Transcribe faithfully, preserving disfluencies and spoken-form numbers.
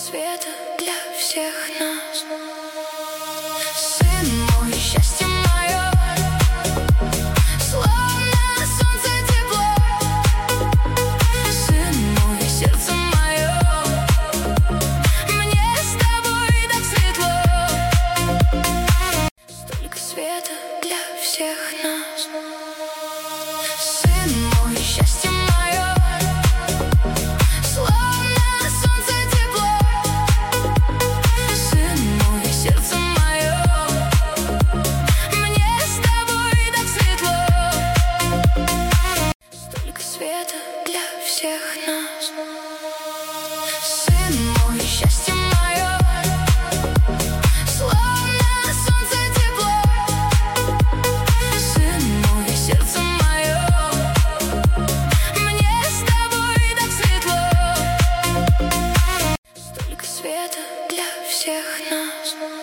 света для всех нас. Сын мой, счастье мое, словно солнце тепло. Сын мой, сердце мое, мне с тобой так светло. Столько света для всех нас. Сын мой, счастье мое, словно солнце тепло. Сын мой, сердце мое, мне с тобой так светло. Столько света для всех нас. Сын мой, счастье мое, словно солнце тепло. Сын мой, сердце мое, мне с тобой так светло. Столько света для всех нас.